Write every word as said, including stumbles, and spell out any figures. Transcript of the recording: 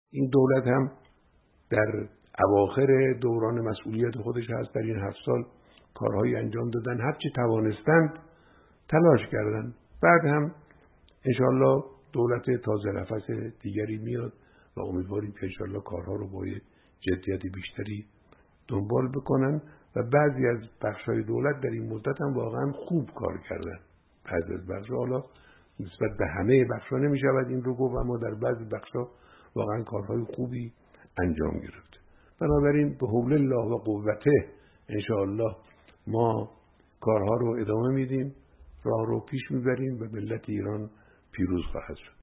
این دولت هم در اواخر دوران مسئولیت خودش هست، در این هفت سال کارهایی انجام دادن، هر چی توانستند تلاش کردن. بعد هم انشاءالله دولت تازه نفس دیگری میاد و امیدواریم که انشاءالله کارها رو با جدیت بیشتری دنبال بکنن و بعضی از بخش‌های دولت در این مدت هم واقعا خوب کار کردن. بعضی از بخش‌ها، حالا نسبت به همه بخش‌ها نمی‌شود این رو گفت، اما در بعضی بخش‌ها واقعا کارهای خوبی انجام گرفته. بنابراین به حول الله و قوته انشاءالله ما کارها رو ادامه میدیم، راه رو پیش میبریم و ملت ایران پیروز خواهد شد.